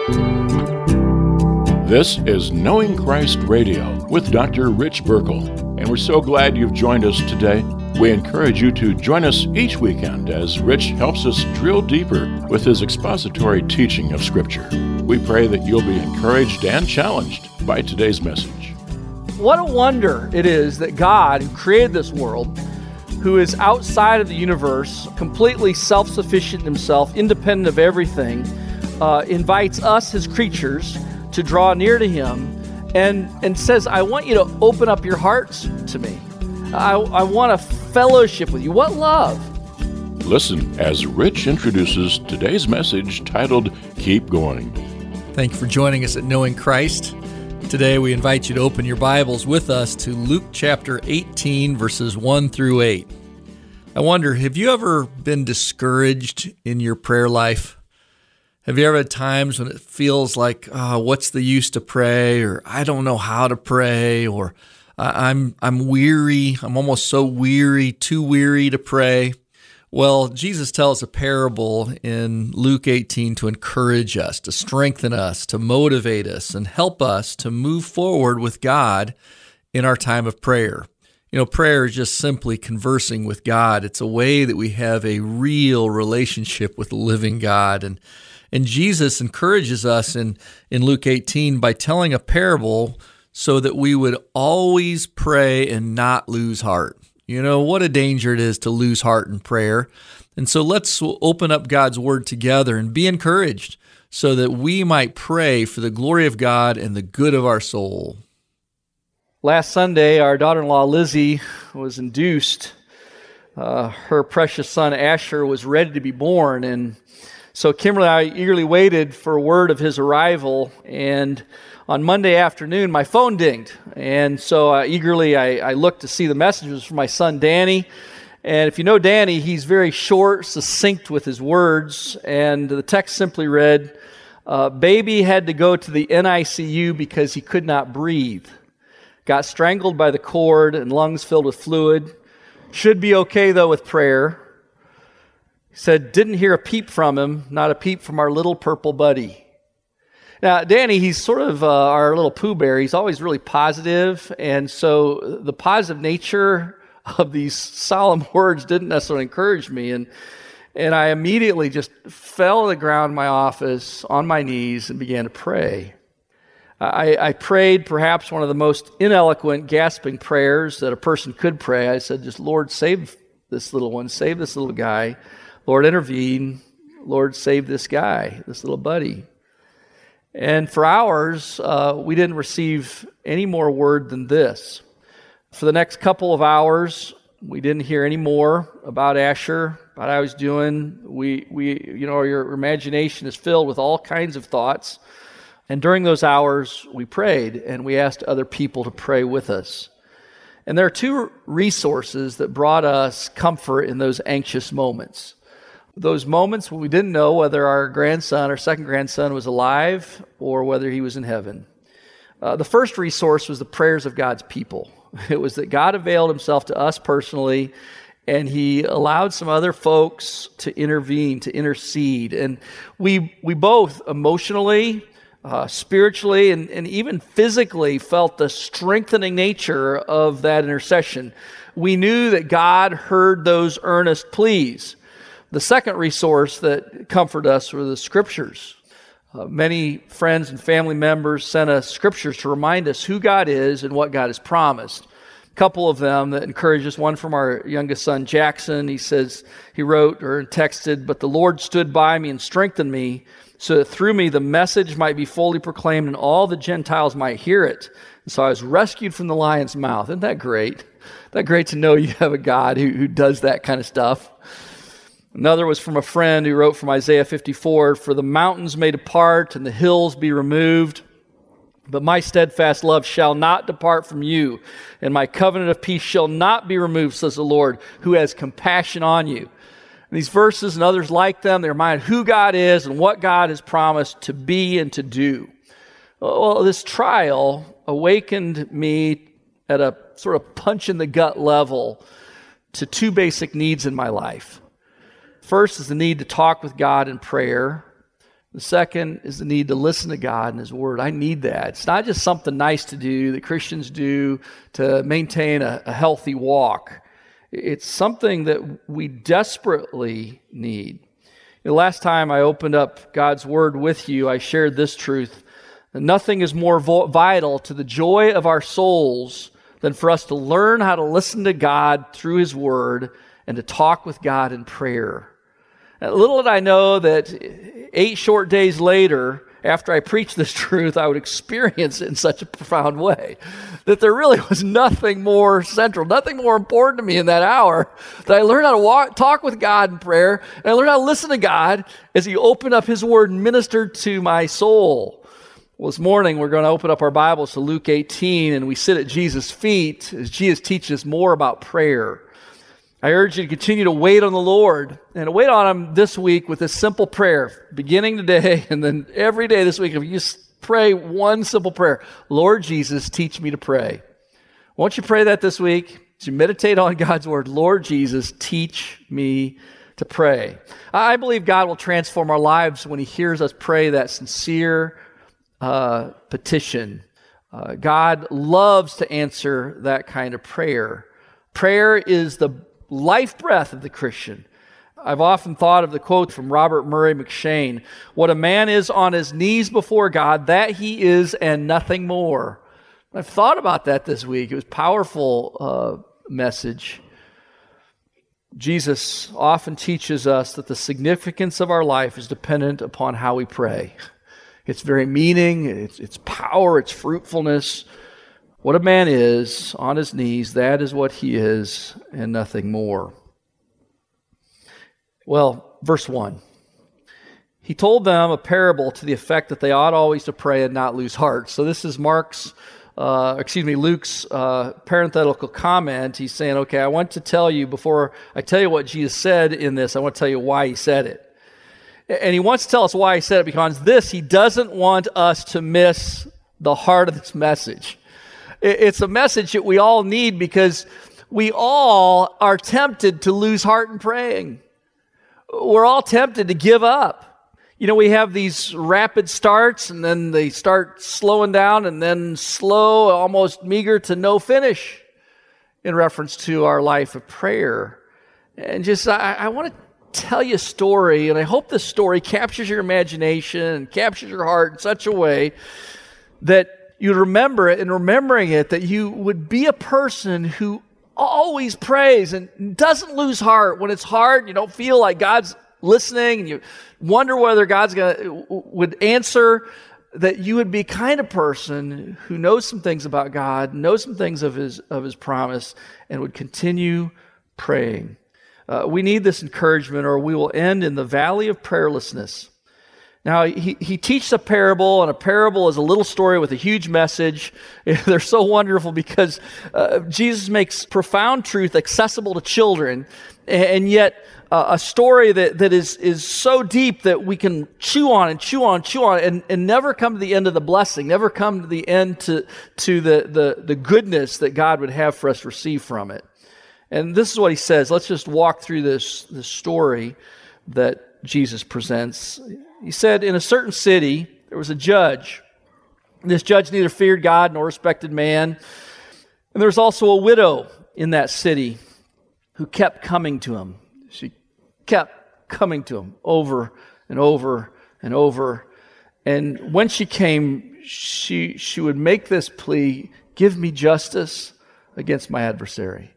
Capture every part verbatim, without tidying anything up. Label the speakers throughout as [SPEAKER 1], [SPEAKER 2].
[SPEAKER 1] This is Knowing Christ Radio with Doctor Rich Burkle, and we're so glad you've joined us today. We encourage you to join us each weekend as Rich helps us drill deeper with his expository teaching of Scripture. We pray that you'll be encouraged and challenged by today's message.
[SPEAKER 2] What a wonder it is that God, who created this world, who is outside of the universe, completely self-sufficient in himself, independent of everything, uh, invites us, his creatures, to draw near to him and, and says, I want you to open up your hearts to me. I, I want a fellowship with you. What love?
[SPEAKER 1] Listen as Rich introduces today's message titled, Keep Going.
[SPEAKER 3] Thank you for joining us at Knowing Christ. Today we invite you to open your Bibles with us to Luke chapter eighteen, verses one through eight. I wonder, have you ever been discouraged in your prayer life? Have you ever had times when it feels like, oh, what's the use to pray, or I don't know how to pray, or I'm I'm weary, I'm almost so weary, too weary to pray? Well, Jesus tells a parable in Luke eighteen to encourage us, to strengthen us, to motivate us, and help us to move forward with God in our time of prayer. You know, prayer is just simply conversing with God. It's a way that we have a real relationship with the living God. And And Jesus encourages us in, in Luke eighteen by telling a parable so that we would always pray and not lose heart. You know, what a danger it is to lose heart in prayer. And so let's open up God's Word together and be encouraged so that we might pray for the glory of God and the good of our soul.
[SPEAKER 2] Last Sunday, our daughter-in-law Lizzie was induced. Uh, her precious son Asher was ready to be born, and so Kimberly and I eagerly waited for a word of his arrival, and on Monday afternoon, my phone dinged, and so uh, eagerly I, I looked to see the message. It was from my son Danny, and if you know Danny, he's very short, succinct with his words, and the text simply read, uh, baby had to go to the N I C U because he could not breathe, got strangled by the cord and lungs filled with fluid, should be okay though with prayer. Said, didn't hear a peep from him, not a peep from our little purple buddy. Now, Danny, he's sort of uh, our little Pooh Bear. He's always really positive, and so the positive nature of these solemn words didn't necessarily encourage me, and and I immediately just fell to the ground in my office on my knees and began to pray. I, I prayed perhaps one of the most ineloquent, gasping prayers that a person could pray. I said, just, Lord, save this little one, save this little guy. Lord, intervene. Lord, save this guy, this little buddy. And for hours, uh, we didn't receive any more word than this. For the next couple of hours, we didn't hear any more about Asher, about how he's doing. We, we, you know, your imagination is filled with all kinds of thoughts. And during those hours, we prayed, and we asked other people to pray with us. And there are two resources that brought us comfort in those anxious moments. Those moments when we didn't know whether our grandson, our second grandson, was alive or whether he was in heaven. Uh, the first resource was the prayers of God's people. It was that God availed himself to us personally, and he allowed some other folks to intervene, to intercede. And we we both emotionally, uh, spiritually, and, and even physically felt the strengthening nature of that intercession. We knew that God heard those earnest pleas. The second resource that comforted us were the Scriptures. Uh, many friends and family members sent us Scriptures to remind us who God is and what God has promised. A couple of them that encouraged us, one from our youngest son, Jackson. He says, he wrote or texted, but the Lord stood by me and strengthened me so that through me the message might be fully proclaimed and all the Gentiles might hear it. And so I was rescued from the lion's mouth. Isn't that great? Isn't that great to know you have a God who, who does that kind of stuff? Another was from a friend who wrote from Isaiah fifty-four, for the mountains may depart and the hills be removed, but my steadfast love shall not depart from you, and my covenant of peace shall not be removed, says the Lord, who has compassion on you. And these verses and others like them, they remind who God is and what God has promised to be and to do. Well, this trial awakened me at a sort of punch in the gut level to two basic needs in my life. First is the need to talk with God in prayer, The second is the need to listen to God and His Word. I need that. It's not just something nice to do that Christians do to maintain a, a healthy walk. It's something that we desperately need. The last time I opened up God's Word with you, I shared this truth: that nothing is more vo- vital to the joy of our souls than for us to learn how to listen to God through His Word and to talk with God in prayer. And little did I know that eight short days later, after I preached this truth, I would experience it in such a profound way that there really was nothing more central, nothing more important to me in that hour, that I learned how to walk, talk with God in prayer, and I learned how to listen to God as He opened up His Word and ministered to my soul. Well, this morning we're going to open up our Bibles to Luke eighteen, and we sit at Jesus' feet as Jesus teaches us more about prayer. I urge you to continue to wait on the Lord, and to wait on Him this week with this simple prayer, beginning today and then every day this week. If you just pray one simple prayer: Lord Jesus, teach me to pray. Won't you pray that this week? As you meditate on God's Word, Lord Jesus, teach me to pray. I believe God will transform our lives when He hears us pray that sincere uh, petition. Uh, God loves to answer that kind of prayer. Prayer is the life breath of the Christian. I've often thought of the quote from Robert Murray McCheyne: "What a man is on his knees before God, that he is and nothing more." I've thought about that this week. It was a powerful uh, message. Jesus often teaches us that the significance of our life is dependent upon how we pray. Its very meaning, its, its power, its fruitfulness. What a man is on his knees, that is what he is, and nothing more. Well, verse one. He told them a parable to the effect that they ought always to pray and not lose heart. So this is Mark's, uh, excuse me, Luke's uh, parenthetical comment. He's saying, okay, I want to tell you, before I tell you what Jesus said in this, I want to tell you why He said it. And He wants to tell us why He said it, because this, He doesn't want us to miss the heart of this message. It's a message that we all need, because we all are tempted to lose heart in praying. We're all tempted to give up. You know, we have these rapid starts, and then they start slowing down, and then slow, almost meager to no finish in reference to our life of prayer. And just, I, I want to tell you a story, and I hope this story captures your imagination and captures your heart in such a way that you remember it, and remembering it, that you would be a person who always prays and doesn't lose heart when it's hard. You don't feel like God's listening, and you wonder whether God's gonna would answer. That you would be kind of person who knows some things about God, knows some things of His of His promise, and would continue praying. Uh, we need this encouragement, or we will end in the valley of prayerlessness. Now, he, he teaches a parable, and a parable is a little story with a huge message. They're so wonderful because uh, Jesus makes profound truth accessible to children, and yet uh, a story that, that is, is so deep that we can chew on and chew on, chew on, and, and never come to the end of the blessing, never come to the end to, to the, the, the goodness that God would have for us to receive from it. And this is what He says. Let's just walk through this, this story that Jesus presents. He said, in a certain city, there was a judge. This judge neither feared God nor respected man. And there was also a widow in that city who kept coming to him. She kept coming to him over and over and over. And when she came, she, she would make this plea: give me justice against my adversary.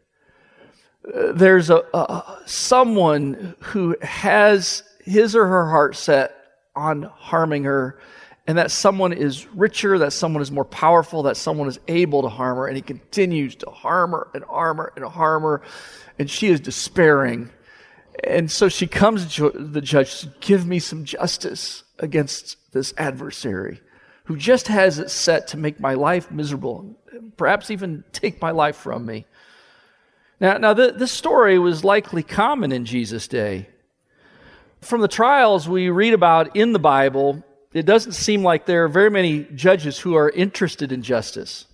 [SPEAKER 2] Uh, there's a, a someone who has his or her heart set on harming her, and that someone is richer, that someone is more powerful, that someone is able to harm her, and he continues to harm her and harm her and harm her, and she is despairing. And so she comes to the judge, give me some justice against this adversary who just has it set to make my life miserable, perhaps even take my life from me. Now, now th- this story was likely common in Jesus' day. From the trials we read about in the Bible, it doesn't seem like there are very many judges who are interested in justice,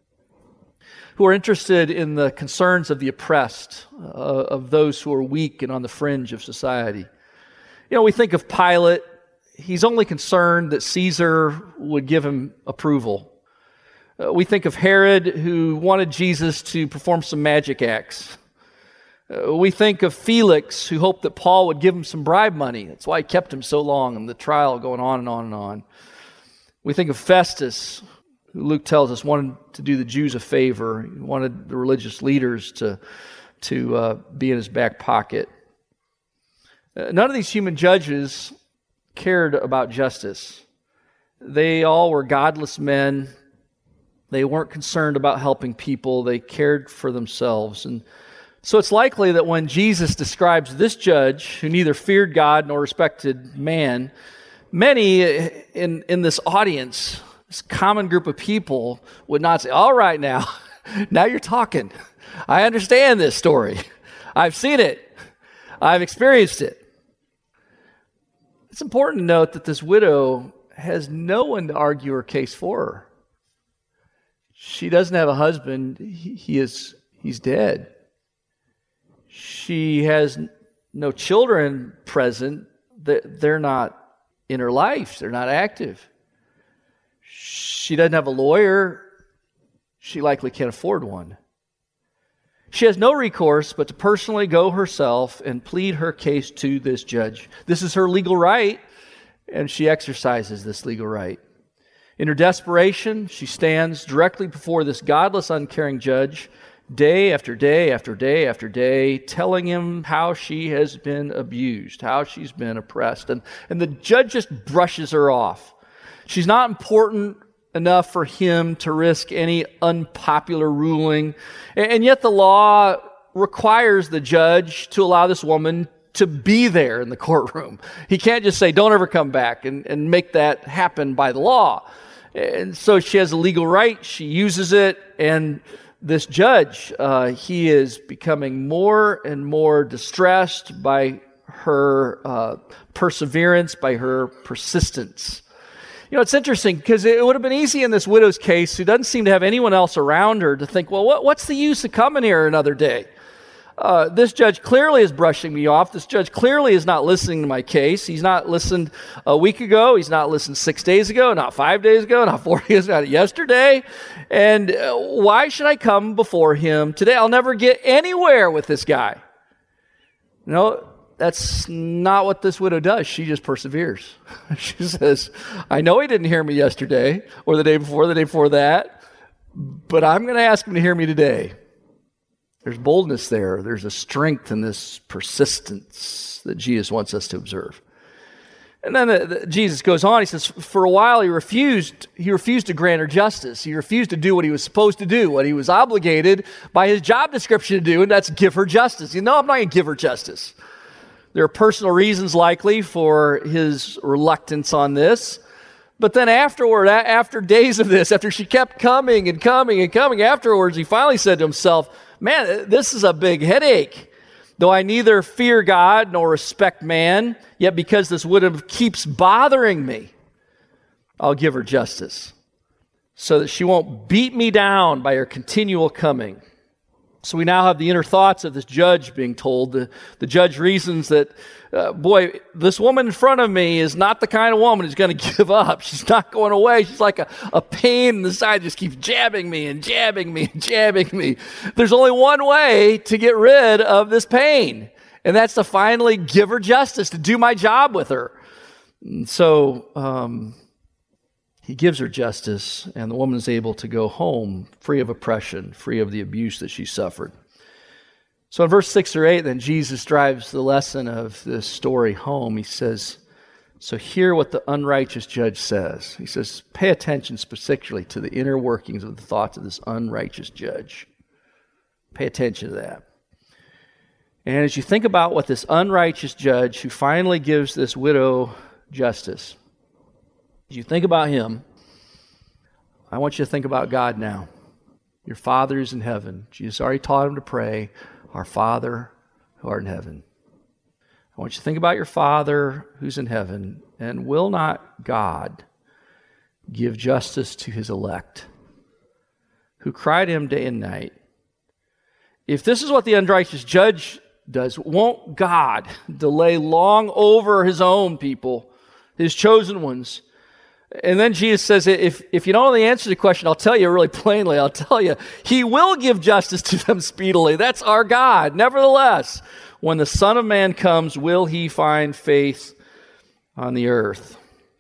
[SPEAKER 2] who are interested in the concerns of the oppressed, uh, of those who are weak and on the fringe of society. You know, we think of Pilate. he's only concerned that Caesar would give him approval. Uh, we think of Herod, who wanted Jesus to perform some magic acts. Uh, we think of Felix, who hoped that Paul would give him some bribe money. That's why he kept him so long and the trial going on and on and on. We think of Festus, who Luke tells us wanted to do the Jews a favor. He wanted the religious leaders to, to uh, be in his back pocket. Uh, none of these human judges cared about justice. They all were godless men. They weren't concerned about helping people. They cared for themselves. And so it's likely that when Jesus describes this judge, who neither feared God nor respected man, many in, in this audience, this common group of people, would not say, all right now, now you're talking. I understand this story. I've seen it. I've experienced it. It's important to note that this widow has no one to argue her case for her. She doesn't have a husband. He, he is, he's dead. She has no children present. They're not in her life. They're not active. She doesn't have a lawyer. She likely can't afford one. She has no recourse but to personally go herself and plead her case to this judge. This is her legal right, and she exercises this legal right. In her desperation, she stands directly before this godless, uncaring judge, day after day after day after day, telling him how she has been abused, how she's been oppressed. And, and the judge just brushes her off. She's not important enough for him to risk any unpopular ruling. And, and yet the law requires the judge to allow this woman to be there in the courtroom. He can't just say, don't ever come back, and, and make that happen by the law. And so she has a legal right. She uses it, and this judge, uh, he is becoming more and more distressed by her uh, perseverance, by her persistence. You know, it's interesting because it would have been easy in this widow's case, who doesn't seem to have anyone else around her, to think, well, what, what's the use of coming here another day? Uh, this judge clearly is brushing me off. This judge clearly is not listening to my case. He's not listened a week ago. He's not listened six days ago, not five days ago, not four days ago, not yesterday. And uh, why should I come before him today? I'll never get anywhere with this guy. No, that's not what this widow does. She just perseveres. She says, I know he didn't hear me yesterday or the day before, the day before that, but I'm going to ask him to hear me today. There's boldness there. There's a strength in this persistence that Jesus wants us to observe. And then the, the, Jesus goes on. He says, for a while he refused, he refused to grant her justice. He refused to do what he was supposed to do, what he was obligated by his job description to do, and that's give her justice. You know, I'm not going to give her justice. There are personal reasons likely for his reluctance on this. But then afterward, after days of this, after she kept coming and coming and coming afterwards, he finally said to himself, man, this is a big headache. Though I neither fear God nor respect man, yet because this widow keeps bothering me, I'll give her justice, so that she won't beat me down by her continual coming. So we now have the inner thoughts of this judge being told. The, the judge reasons that, uh, boy, this woman in front of me is not the kind of woman who's going to give up. She's not going away. She's like a, a pain in the side, just keeps jabbing me and jabbing me and jabbing me. There's only one way to get rid of this pain, and that's to finally give her justice, to do my job with her. And so um, he gives her justice, and the woman is able to go home free of oppression, free of the abuse that she suffered. So in verse six or eight, then Jesus drives the lesson of this story home. He says, so hear what the unrighteous judge says. He says, pay attention particularly to the inner workings of the thoughts of this unrighteous judge. Pay attention to that. And as you think about what this unrighteous judge, who finally gives this widow justice, as you think about him, I want you to think about God now. Your Father who's in heaven. Jesus already taught him to pray, our Father who art in heaven. I want you to think about your Father who's in heaven, and will not God give justice to his elect, who cry to him day and night? If this is what the unrighteous judge does, won't God delay long over his own people his chosen ones. And then Jesus says, if, if you don't know the answer to the question, I'll tell you really plainly. I'll tell you, he will give justice to them speedily. That's our God. Nevertheless, when the Son of Man comes, will he find faith on the earth?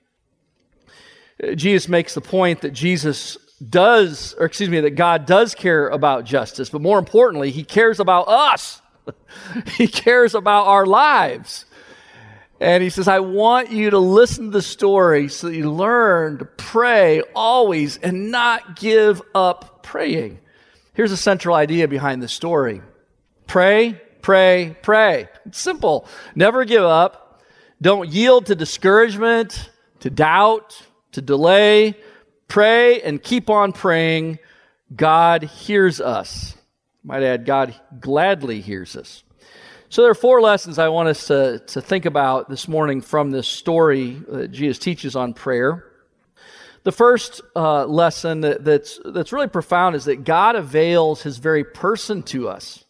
[SPEAKER 2] Jesus makes the point that Jesus does, or excuse me, that God does care about justice, but more importantly, he cares about us. He cares about our lives. And he says, I want you to listen to the story so that you learn to pray always and not give up praying. Here's a central idea behind the story. Pray, pray, pray. It's simple. Never give up. Don't yield to discouragement, to doubt, to delay. Pray and keep on praying. God hears us. Might add, God gladly hears us. So there are four lessons I want us to, to think about this morning from this story that Jesus teaches on prayer. The first uh, lesson that, that's, that's really profound is that God avails his very person to us.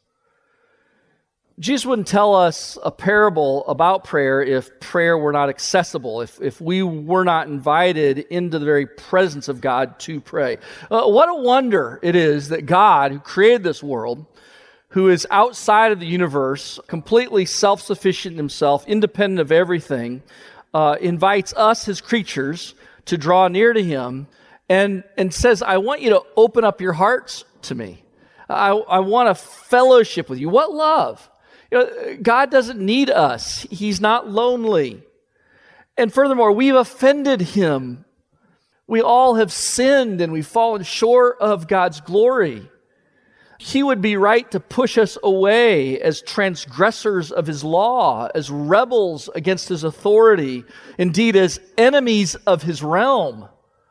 [SPEAKER 2] Jesus wouldn't tell us a parable about prayer if prayer were not accessible, if, if we were not invited into the very presence of God to pray. Uh, what a wonder it is that God, who created this world, who is outside of the universe, completely self-sufficient in himself, independent of everything, uh, invites us, his creatures, to draw near to him and, and says, I want you to open up your hearts to me. I, I want a fellowship with you. What love? You know, God doesn't need us. He's not lonely. And furthermore, we've offended him. We all have sinned and we've fallen short of God's glory. He would be right to push us away as transgressors of his law, as rebels against his authority, indeed as enemies of his realm.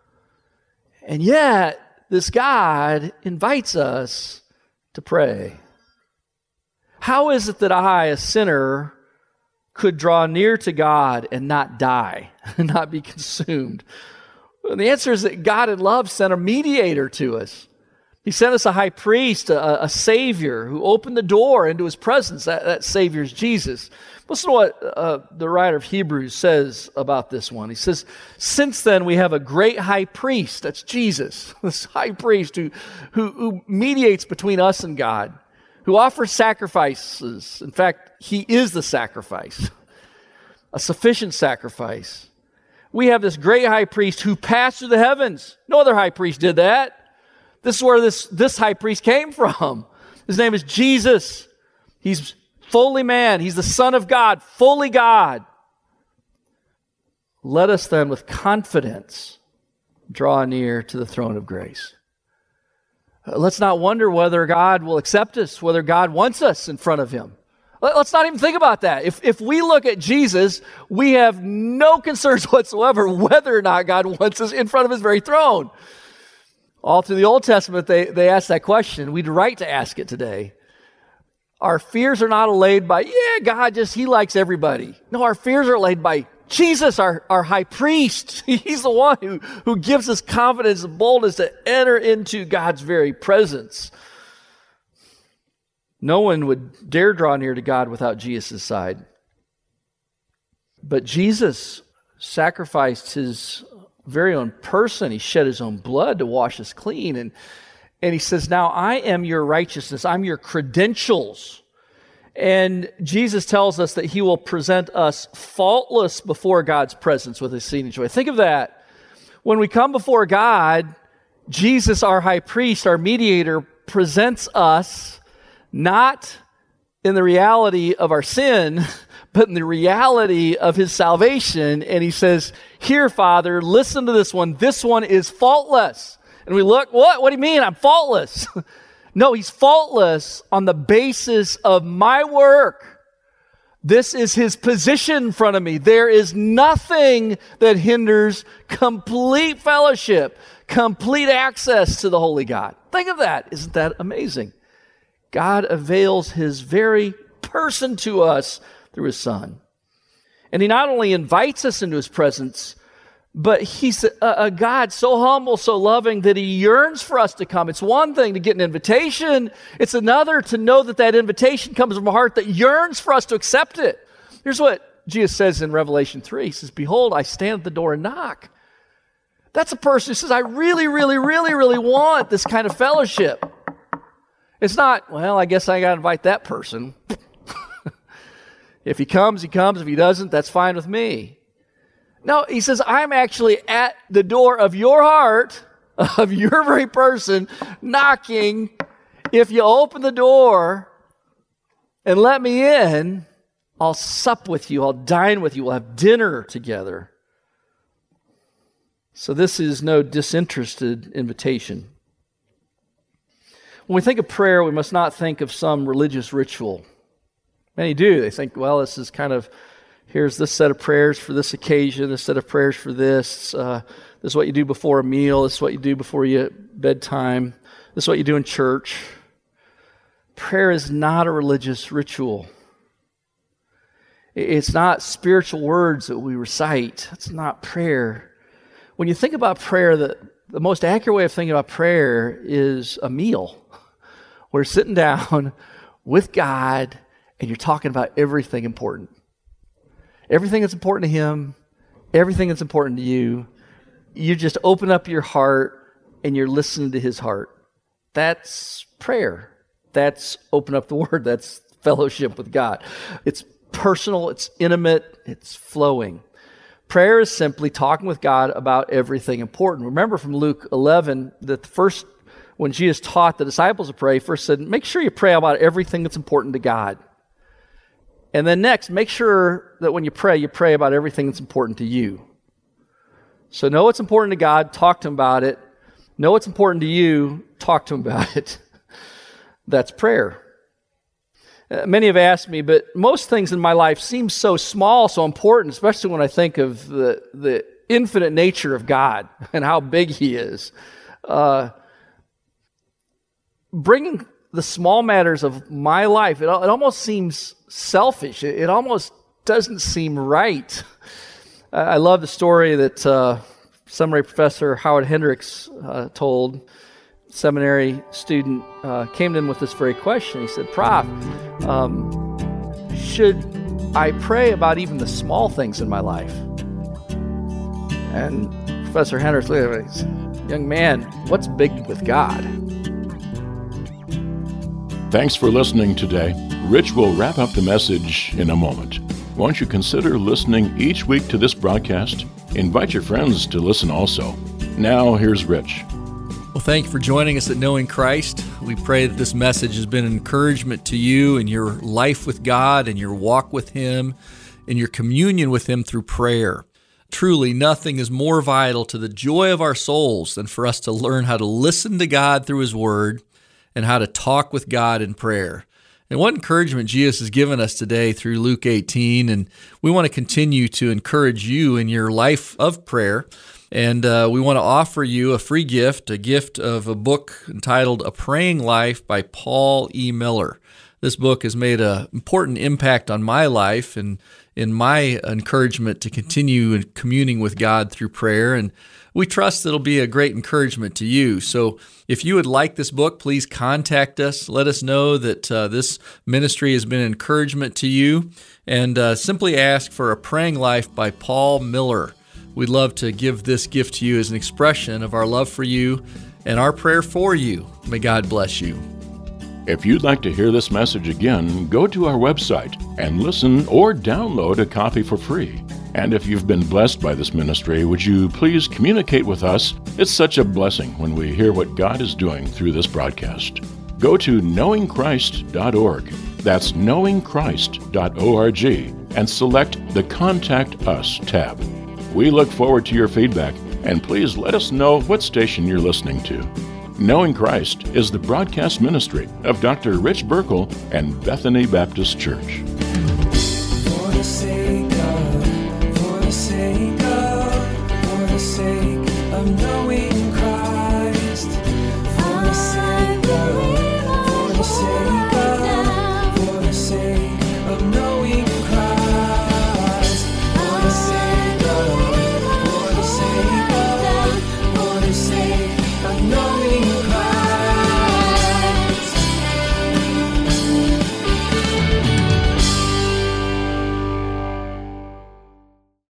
[SPEAKER 2] And yet, this God invites us to pray. How is it that I, a sinner, could draw near to God and not die, and not be consumed? And the answer is that God in love sent a mediator to us. He sent us a high priest, a, a Savior, who opened the door into his presence. That, that Savior is Jesus. Listen to what uh, the writer of Hebrews says about this one. He says, since then we have a great high priest, that's Jesus, this high priest who, who, who mediates between us and God, who offers sacrifices. In fact, he is the sacrifice, a sufficient sacrifice. We have this great high priest who passed through the heavens. No other high priest did that. This is where this, this high priest came from. His name is Jesus. He's fully man. He's the Son of God, fully God. Let us then with confidence draw near to the throne of grace. Let's not wonder whether God will accept us, whether God wants us in front of him. Let's not even think about that. If, if we look at Jesus, we have no concerns whatsoever whether or not God wants us in front of his very throne. All through the Old Testament, they, they asked that question. We'd right to ask it today. Our fears are not allayed by, yeah, God just, he likes everybody. No, our fears are allayed by Jesus, our, our high priest. He's the one who, who gives us confidence and boldness to enter into God's very presence. No one would dare draw near to God without Jesus' side. But Jesus sacrificed his very own person. He shed his own blood to wash us clean. And, and he says, now I am your righteousness. I'm your credentials. And Jesus tells us that he will present us faultless before God's presence with exceeding joy. Think of that. When we come before God, Jesus, our high priest, our mediator, presents us not in the reality of our sin, but in the reality of his salvation. And he says, here, Father, listen to this one. This one is faultless. And we look, what? What do you mean? I'm faultless. No, he's faultless on the basis of my work. This is his position in front of me. There is nothing that hinders complete fellowship, complete access to the Holy God. Think of that. Isn't that amazing? God avails his very person to us through his Son. And he not only invites us into his presence, but he's a, a God so humble, so loving that he yearns for us to come. It's one thing to get an invitation. It's another to know that that invitation comes from a heart that yearns for us to accept it. Here's what Jesus says in Revelation three. He says, behold, I stand at the door and knock. That's a person who says, I really, really, really, really want this kind of fellowship. It's not, well, I guess I got to invite that person. If he comes, he comes. If he doesn't, that's fine with me. No, he says, I'm actually at the door of your heart, of your very person, knocking. If you open the door and let me in, I'll sup with you. I'll dine with you. We'll have dinner together. So this is no disinterested invitation. When we think of prayer, we must not think of some religious ritual. Many do. They think, well, this is kind of, here's this set of prayers for this occasion, this set of prayers for this. Uh, this is what you do before a meal. This is what you do before you bedtime. This is what you do in church. Prayer is not a religious ritual. It's not spiritual words that we recite. It's not prayer. When you think about prayer, the, the most accurate way of thinking about prayer is a meal. We're sitting down with God and you're talking about everything important. Everything that's important to Him, everything that's important to you. You just open up your heart and you're listening to His heart. That's prayer. That's open up the Word. That's fellowship with God. It's personal, it's intimate, it's flowing. Prayer is simply talking with God about everything important. Remember from Luke eleven that the first, when Jesus taught the disciples to pray, first said, make sure you pray about everything that's important to God. And then next, make sure that when you pray, you pray about everything that's important to you. So know what's important to God, talk to Him about it. Know what's important to you, talk to Him about it. That's prayer. Uh, many have asked me, but most things in my life seem so small, so important, especially when I think of the, the infinite nature of God and how big He is. Uh, bringing the small matters of my life, it, it almost seems selfish. It, it almost doesn't seem right. I love the story that uh, seminary professor Howard Hendricks uh, told. Seminary student uh, came to him with this very question. He said, Prof, um, should I pray about even the small things in my life? And Professor Hendricks looked at him and said, young man, what's big with God?
[SPEAKER 1] Thanks for listening today. Rich will wrap up the message in a moment. Won't you consider listening each week to this broadcast? Invite your friends to listen also. Now, here's Rich.
[SPEAKER 3] Well, thank you for joining us at Knowing Christ. We pray that this message has been an encouragement to you in your life with God and your walk with Him and your communion with Him through prayer. Truly, nothing is more vital to the joy of our souls than for us to learn how to listen to God through His Word and how to talk with God in prayer. And what encouragement Jesus has given us today through Luke eighteen, and we want to continue to encourage you in your life of prayer. And uh, we want to offer you a free gift, a gift of a book entitled A Praying Life by Paul E. Miller. This book has made an important impact on my life and in my encouragement to continue communing with God through prayer. And we trust it'll be a great encouragement to you. So if you would like this book, please contact us. Let us know that uh, this ministry has been an encouragement to you. And uh, simply ask for A Praying Life by Paul Miller. We'd love to give this gift to you as an expression of our love for you and our prayer for you. May God bless you.
[SPEAKER 1] If you'd like to hear this message again, go to our website and listen or download a copy for free. And if you've been blessed by this ministry, would you please communicate with us? It's such a blessing when we hear what God is doing through this broadcast. Go to knowing christ dot org. That's knowing christ dot org and select the Contact Us tab. We look forward to your feedback, and please let us know what station you're listening to. Knowing Christ is the broadcast ministry of Doctor Rich Burkle and Bethany Baptist Church.